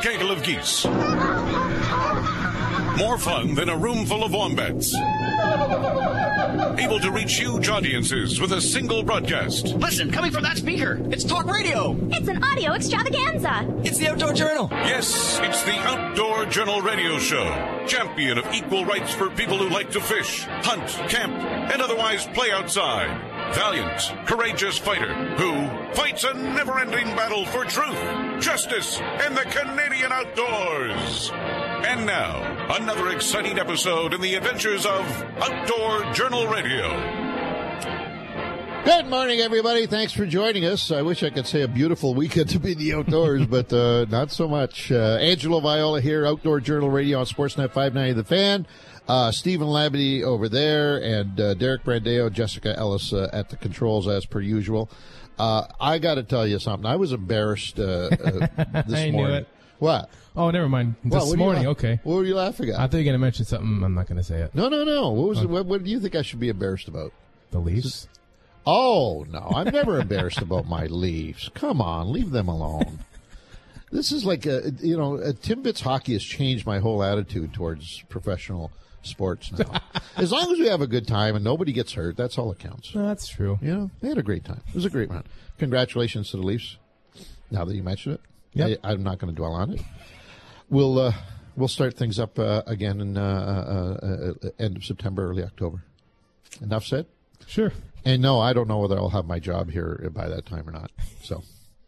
gaggle of geese. More fun than a room full of wombats. Able to reach huge audiences with a single broadcast. Listen, coming from that speaker, it's talk radio. It's an audio extravaganza. It's the Outdoor Journal. Yes, it's the Outdoor Journal Radio Show. Champion of equal rights for people who like to fish, hunt, camp, and otherwise play outside. Valiant, courageous fighter who fights a never-ending battle for truth, justice, and the Canadian outdoors. And now, another exciting episode in the adventures of Outdoor Journal Radio. Good morning, everybody. Thanks for joining us. I wish I could say a beautiful weekend to be in the outdoors, but not so much. Angelo Viola here, Outdoor Journal Radio on Sportsnet 590 The Fan. Stephen Labadie over there, and Derek Brandeo, Jessica Ellis at the controls as per usual. I got to tell you something. I was embarrassed this morning. Knew it. What? Oh, never mind. This morning, okay. What were you laughing at? I thought you were going to mention something. I'm not going to say it. No. What do you think I should be embarrassed about? The Leafs? Oh, no. I'm never embarrassed about my Leafs. Come on, leave them alone. This is like, Timbits hockey has changed my whole attitude towards professional sports now. As long as we have a good time and nobody gets hurt, that's all that counts. No, that's true. They had a great time. It was a great run. Congratulations to the Leafs. Now that you mention it, yep. I'm not going to dwell on it. We'll start things up again in end of September, early October. Enough said? Sure. And no, I don't know whether I'll have my job here by that time or not. So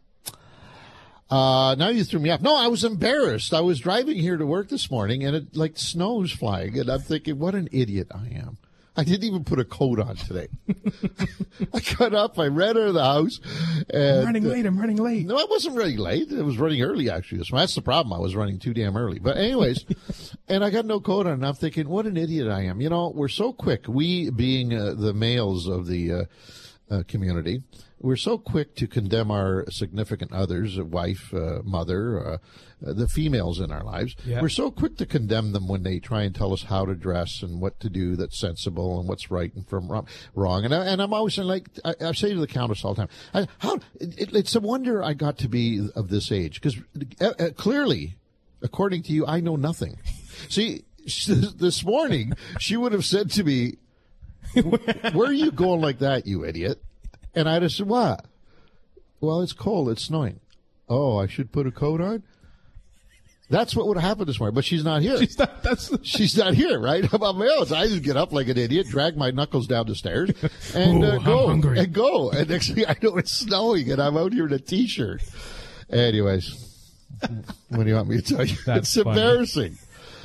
now you threw me off. No, I was embarrassed. I was driving here to work this morning, and it like snow's flying, and I'm thinking, what an idiot I am. I didn't even put a coat on today. I got up, I ran out of the house. And, I'm running late. No, I wasn't running late. I was running early, actually. So that's the problem. I was running too damn early. But anyways, and I got no coat on, and I'm thinking, what an idiot I am. We're so quick, we being the males of the community, we're so quick to condemn our significant others, wife, mother, the females in our lives. Yeah. We're so quick to condemn them when they try and tell us how to dress and what to do that's sensible and what's right and from wrong. And I'm always saying, like, I say to the Countess all the time, it's a wonder I got to be of this age, because clearly, according to you, I know nothing. See, this morning, she would have said to me, where are you going like that, you idiot? And I'd have said, what? Well, it's cold. It's snowing. Oh, I should put a coat on? That's what would have happened this morning, but she's not here. She's not here, right? How about my own? So I just get up like an idiot, drag my knuckles down the stairs, and go. And next thing I know, it's snowing, and I'm out here in a T-shirt. Anyways, what do you want me to tell you? It's embarrassing.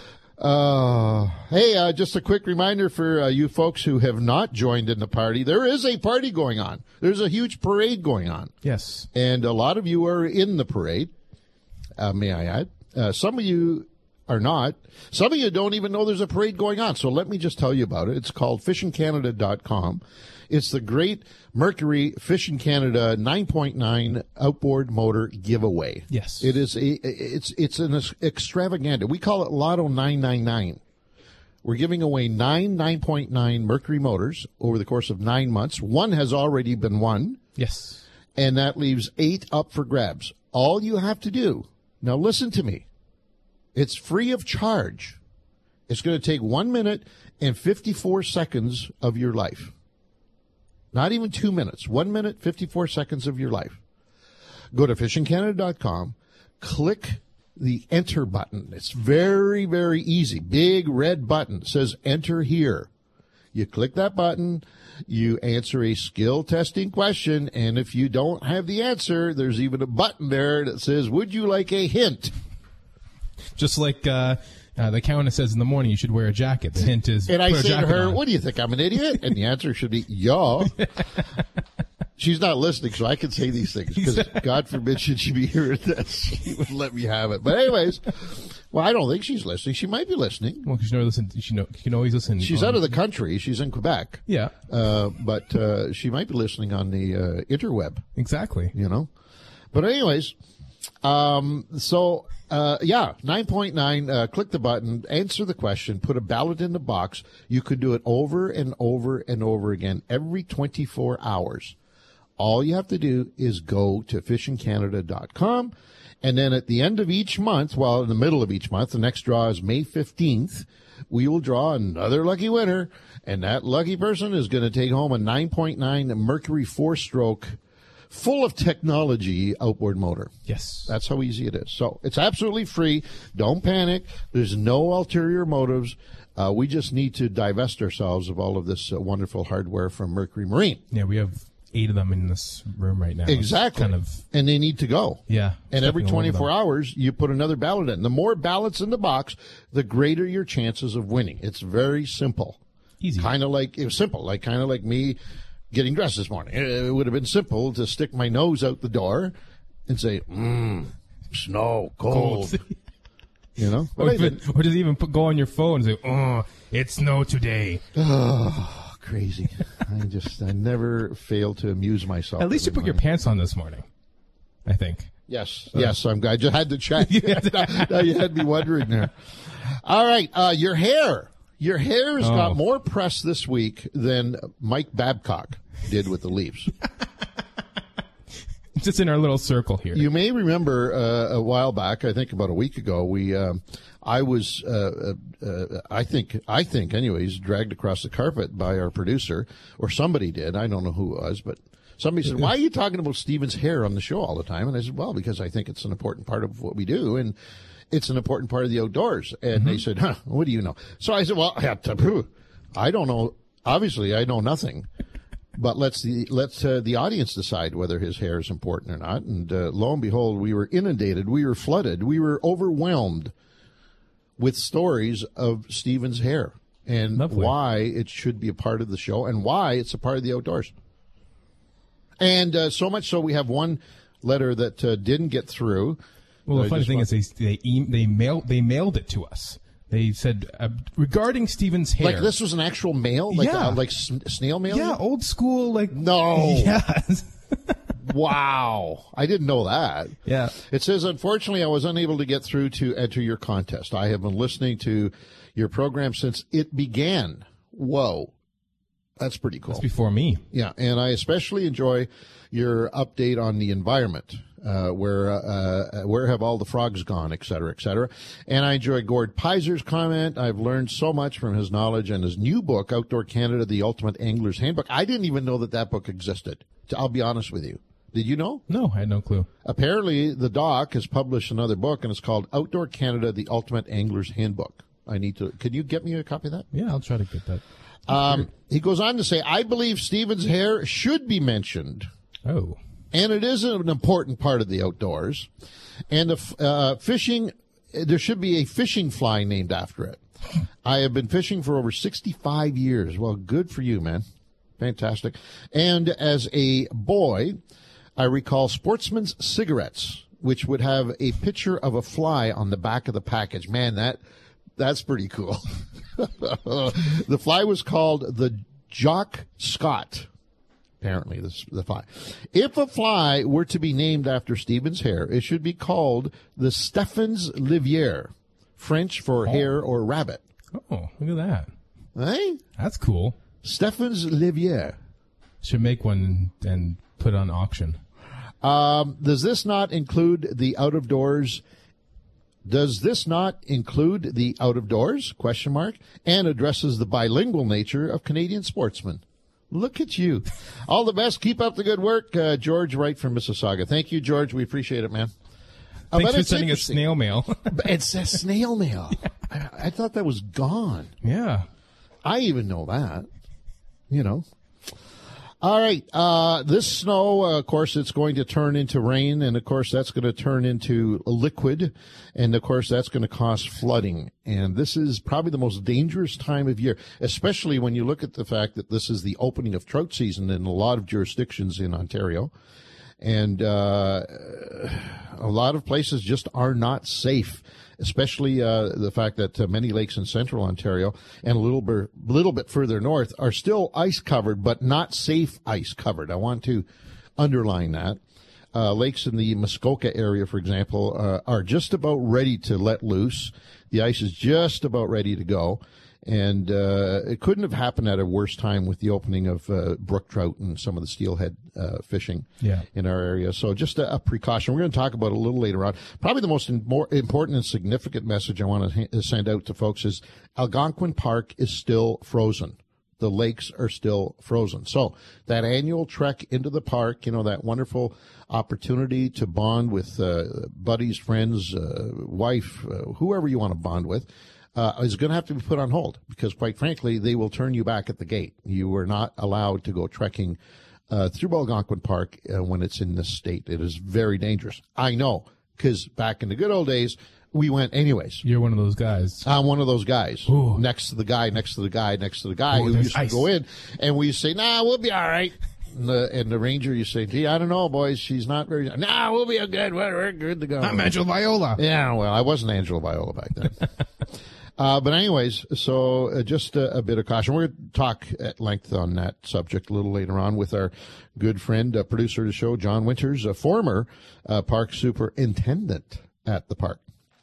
Hey, just a quick reminder for you folks who have not joined in the party. There is a party going on. There's a huge parade going on. Yes. And a lot of you are in the parade, may I add. Some of you are not. Some of you don't even know there's a parade going on. So let me just tell you about it. It's called FishingCanada.com. It's the Great Mercury Fishing Canada 9.9 outboard motor giveaway. Yes. It is it's an extravaganza. We call it Lotto 999. We're giving away 9.9 Mercury motors over the course of 9 months. One has already been won. Yes. And that leaves 8 up for grabs. All you have to do, now listen to me. It's free of charge. It's going to take 1 minute and 54 seconds of your life. Not even 2 minutes. 1 minute, 54 seconds of your life. Go to fishingcanada.com, click the enter button. It's very, very easy. Big red button. It says enter here. You click that button, you answer a skill testing question, and if you don't have the answer, there's even a button there that says, would you like a hint? Just like the Countess says in the morning, you should wear a jacket. The hint is, and I say to her, on. what do you think, I'm an idiot? And the answer should be, yeah. She's not listening, so I can say these things, because God forbid should she be hearing this. She would let me have it. But anyways, well, I don't think she's listening. She might be listening. Well, she can always listen. She's out of the country. She's in Quebec. Yeah. But she might be listening on the interweb. Exactly. But anyways, 9.9, click the button, answer the question, put a ballot in the box. You could do it over and over and over again every 24 hours. All you have to do is go to fishingcanada.com And then at the end of each month, well, in the middle of each month, the next draw is May 15th, we will draw another lucky winner, and that lucky person is going to take home a 9.9 Mercury 4-stroke full of technology outboard motor. Yes. That's how easy it is. So it's absolutely free. Don't panic. There's no ulterior motives. We just need to divest ourselves of all of this wonderful hardware from Mercury Marine. Yeah, we have 8 of them in this room right now. Exactly. And they need to go. Yeah. And every 24 hours, you put another ballot in. The more ballots in the box, the greater your chances of winning. It's very simple. Easy. Kind of like me getting dressed this morning. It would have been simple to stick my nose out the door and say, snow, cold. You know? Or just even go on your phone and say, oh, it's snow today. Oh, crazy. I never fail to amuse myself. At least you put your pants on this morning, I think. Yes, I just had to check. Now you had me wondering there. All right, your hair. Your hair has got more press this week than Mike Babcock did with the Leafs. Just in our little circle here. You may remember a while back, I think about a week ago, I think anyways, dragged across the carpet by our producer, or somebody did. I don't know who it was, but somebody said, "Why are you talking about Stephen's hair on the show all the time?" And I said, "Well, because I think it's an important part of what we do, and it's an important part of the outdoors." And they said, "What do you know?" So I said, "Well, I don't know. Obviously, I know nothing." But let's the audience decide whether his hair is important or not. And lo and behold, we were inundated, we were flooded, we were overwhelmed with stories of Stephen's hair and why it should be a part of the show and why it's a part of the outdoors. And so much so, we have one letter that didn't get through. Well, the funny thing is, they mailed it to us. They said, regarding Stephen's hair. Like this was an actual mail? Like snail mail? Yeah, old school, like. No. Yeah. Wow. I didn't know that. Yeah. It says, unfortunately, I was unable to get through to enter your contest. I have been listening to your program since it began. Whoa. That's pretty cool. That's before me. Yeah, and I especially enjoy your update on the environment. Where have all the frogs gone, et cetera, et cetera. And I enjoy Gord Peiser's comment. I've learned so much from his knowledge and his new book, Outdoor Canada, The Ultimate Angler's Handbook. I didn't even know that book existed. I'll be honest with you. Did you know? No, I had no clue. Apparently, the doc has published another book, and it's called Outdoor Canada, The Ultimate Angler's Handbook. Can you get me a copy of that? Yeah, I'll try to get that. He goes on to say, I believe Stephen's hair should be mentioned. Oh. And it is an important part of the outdoors. And fishing, there should be a fishing fly named after it. I have been fishing for over 65 years. Well, good for you, man. Fantastic. And as a boy, I recall Sportsman's cigarettes, which would have a picture of a fly on the back of the package. Man, that's pretty cool. The fly was called the Jock Scott. Apparently, the fly. If a fly were to be named after Stephen's hair, it should be called the Stephen's Livier, French for hare or rabbit. Oh, look at that. Eh? That's cool. Stephen's Livier. Should make one and put on auction. Does this not include the out of doors? Question mark. And addresses the bilingual nature of Canadian sportsmen. Look at you. All the best. Keep up the good work. George Wright from Mississauga. Thank you, George. We appreciate it, man. Thanks for sending us snail mail. It's a snail mail. I thought that was gone. Yeah. I even know that. You know. All right. This snow, of course, it's going to turn into rain, and, of course, that's going to turn into liquid, and, of course, that's going to cause flooding. And this is probably the most dangerous time of year, especially when you look at the fact that this is the opening of trout season in a lot of jurisdictions in Ontario. And a lot of places just are not safe, especially the fact that many lakes in central Ontario and a little bit further north are still ice covered, but not safe ice covered. I want to underline that. Lakes in the Muskoka area, for example, are just about ready to let loose. The ice is just about ready to go. And it couldn't have happened at a worse time with the opening of brook trout and some of the steelhead fishing in our area. So just a precaution. We're going to talk about it a little later on. Probably the most important and significant message I want to send out to folks is Algonquin Park is still frozen. The lakes are still frozen. So that annual trek into the park, that wonderful opportunity to bond with buddies, friends, wife, whoever you want to bond with, is going to have to be put on hold because, quite frankly, they will turn you back at the gate. You are not allowed to go trekking through Algonquin Park when it's in this state. It is very dangerous. I know, because back in the good old days, we went anyways. You're one of those guys. I'm one of those guys. Ooh. Next to the guy who used to go in, and we say, nah, we'll be all right. And the ranger, you say, gee, I don't know, boys. She's not very... Nah, we'll be good. We're good to go. I'm Angelo Viola. Yeah, well, I wasn't Angelo Viola back then. But anyways, so just a bit of caution. We're going to talk at length on that subject a little later on with our good friend, producer of the show, John Winters, a former park superintendent at the park.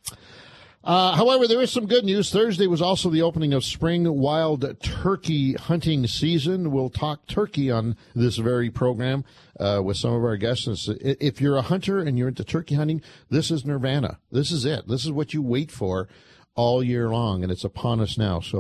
However, there is some good news. Thursday was also the opening of spring wild turkey hunting season. We'll talk turkey on this very program with some of our guests. If you're a hunter and you're into turkey hunting, this is nirvana. This is it. This is what you wait for all year long, and it's upon us now. So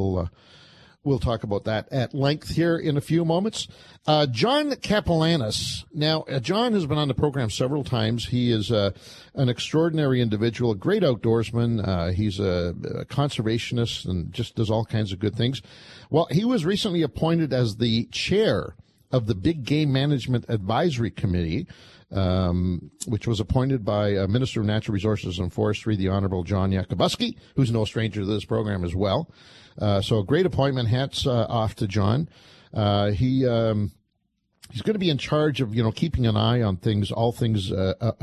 we'll talk about that at length here in a few moments. John Kapellanis. Now, John has been on the program several times. He is an extraordinary individual, a great outdoorsman. He's a conservationist and just does all kinds of good things. Well, he was recently appointed as the chair of the Big Game Management Advisory Committee, which was appointed by Minister of Natural Resources and Forestry, the Honorable John Yakabuski, who's no stranger to this program as well. So a great appointment. Hats off to John. He's going to be in charge of, keeping an eye on things, all things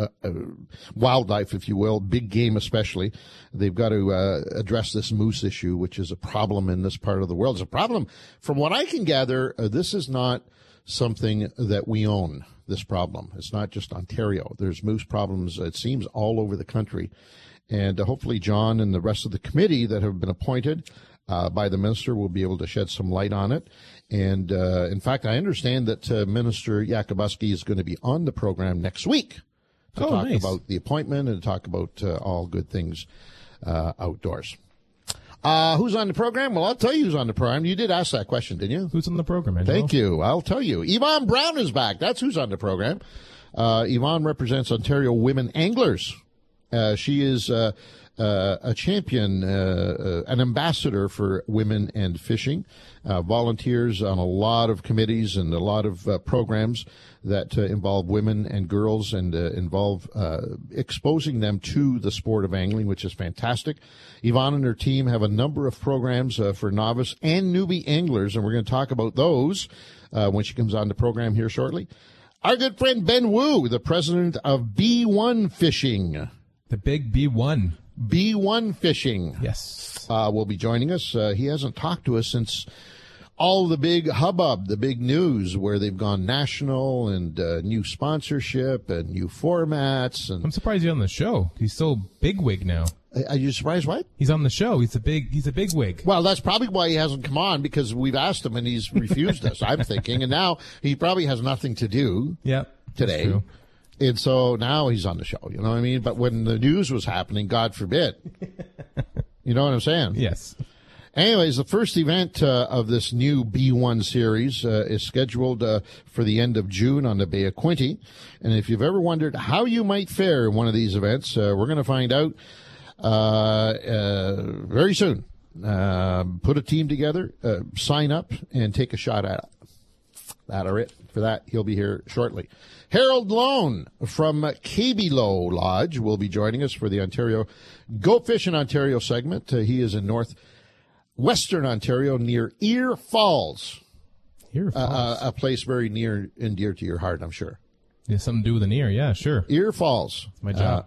wildlife, if you will, big game especially. They've got to address this moose issue, which is a problem in this part of the world. It's a problem. From what I can gather, this is not something that we own, this problem. It's not just Ontario. There's moose problems, it seems, all over the country. And hopefully John and the rest of the committee that have been appointed by the minister will be able to shed some light on it. And, in fact, I understand that Minister Yakabuski is going to be on the program next week to talk about the appointment and talk about all good things outdoors. Who's on the program? Well, I'll tell you who's on the program. You did ask that question, didn't you? Who's on the program, Angelo? Thank you. I'll tell you. Yvonne Brown is back. That's who's on the program. Yvonne represents Ontario Women Anglers. She is a champion, an ambassador for women and fishing, volunteers on a lot of committees and a lot of programs that involve women and girls and involve exposing them to the sport of angling, which is fantastic. Yvonne and her team have a number of programs for novice and newbie anglers, and we're going to talk about those when she comes on the program here shortly. Our good friend Ben Wu, the president of B1 Fishing. The big B1. B1 Fishing. Yes. Will be joining us. He hasn't talked to us since all the big hubbub, the big news where they've gone national and new sponsorship and new formats. And I'm surprised he's on the show. He's still bigwig now. Are you surprised? What? He's on the show. He's a bigwig. Well, that's probably why he hasn't come on, because we've asked him and he's refused us, I'm thinking. And now he probably has nothing to do today. True. And so now he's on the show, you know what I mean? But when the news was happening, God forbid. You know what I'm saying? Yes. Anyways, the first event of this new B1 series is scheduled for the end of June on the Bay of Quinte. And if you've ever wondered how you might fare in one of these events, we're going to find out very soon. Put a team together, sign up, and take a shot at it. That are it. For that, he'll be here shortly. Harold Lone from Kabilo Lodge will be joining us for the Ontario Go Fish in Ontario segment. He is in northwestern Ontario near Ear Falls. Ear Falls. A place very near and dear to your heart, I'm sure. Yeah, something to do with an ear, yeah, sure. Ear Falls. That's my job.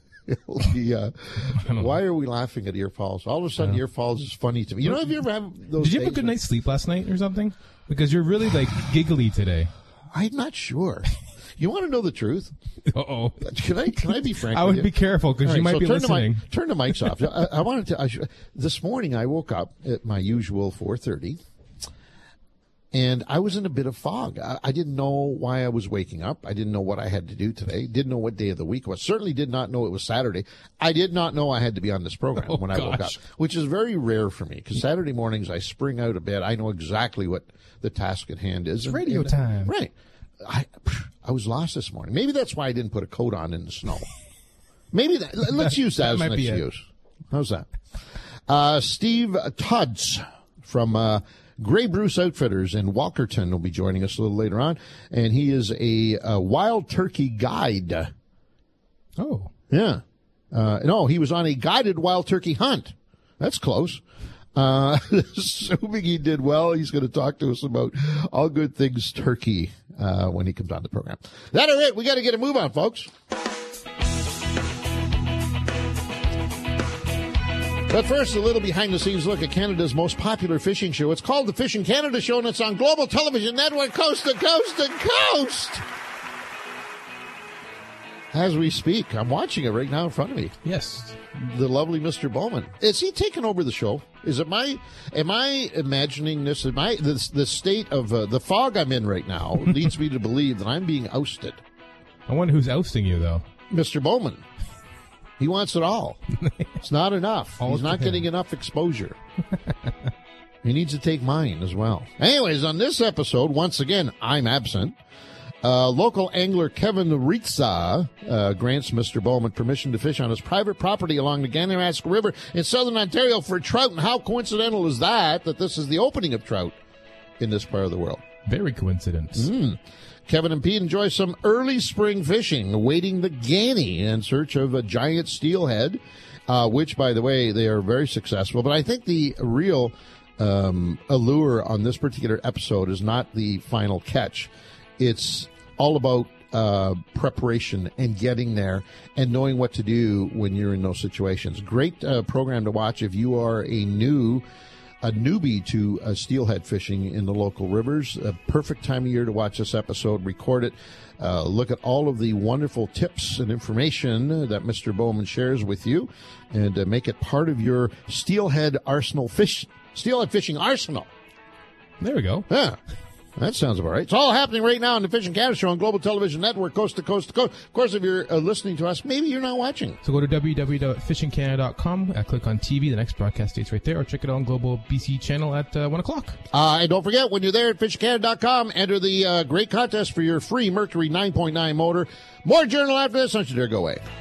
Why are we laughing at Ear Falls? All of a sudden, Ear Falls is funny to me. You know, have you ever had those Did you have a good night's sleep last night or something? Because you're really, giggly today. I'm not sure. You want to know the truth? Uh-oh. Can I be frank? I with would you? be careful because All you right, might be listening. Turn the mics off. I wanted to. This morning I woke up at my usual 4:30. And I was in a bit of fog. I didn't know why I was waking up. I didn't know what I had to do today. Didn't know what day of the week it was. Certainly did not know it was Saturday. I did not know I had to be on this program when I woke up, which is very rare for me because Saturday mornings I spring out of bed. I know exactly what the task at hand is. It's radio time. Right. I was lost this morning. Maybe that's why I didn't put a coat on in the snow. Maybe that. Let's use that as an excuse. How's that? Steve Tudds from Grey Bruce Outfitters in Walkerton will be joining us a little later on, and he is a wild turkey guide. Oh. Yeah. No, he was on a guided wild turkey hunt. That's close. Assuming he did well, he's going to talk to us about all good things turkey when he comes on the program. That's it. We got to get a move on, folks. But first, a little behind-the-scenes look at Canada's most popular fishing show. It's called the Fishing Canada Show, and it's on Global Television Network, coast to coast to coast. As we speak, I'm watching it right now in front of me. Yes. The lovely Mr. Bowman. Is he taking over the show? Am I imagining this? The state of the fog I'm in right now leads me to believe that I'm being ousted. I wonder who's ousting you, though. Mr. Bowman. He wants it all. It's not enough. He's not getting enough exposure. He needs to take mine as well. Anyways, on this episode, once again, I'm absent. Local angler Kevin Ritza grants Mr. Bowman permission to fish on his private property along the Ganarask River in southern Ontario for trout. And how coincidental is that this is the opening of trout in this part of the world? Very coincidence. Kevin and Pete enjoy some early spring fishing, wading the Ganney in search of a giant steelhead, which, by the way, they are very successful. But I think the real allure on this particular episode is not the final catch. It's all about preparation and getting there and knowing what to do when you're in those situations. Great program to watch if you are a newbie to steelhead fishing in the local rivers. A perfect time of year to watch this episode, record it, look at all of the wonderful tips and information that Mr. Bowman shares with you, and make it part of your steelhead fishing arsenal. There we go. Yeah. That sounds about right. It's all happening right now on the Fishing Canada Show on Global Television Network, coast to coast to coast. Of course, if you're listening to us, maybe you're not watching. So go to www.fishingcanada.com, click on TV, the next broadcast date's right there, or check it out on Global BC channel at 1 o'clock. And don't forget, when you're there at fishingcanada.com, enter the great contest for your free Mercury 9.9 motor. More journal after this. Don't you dare go away.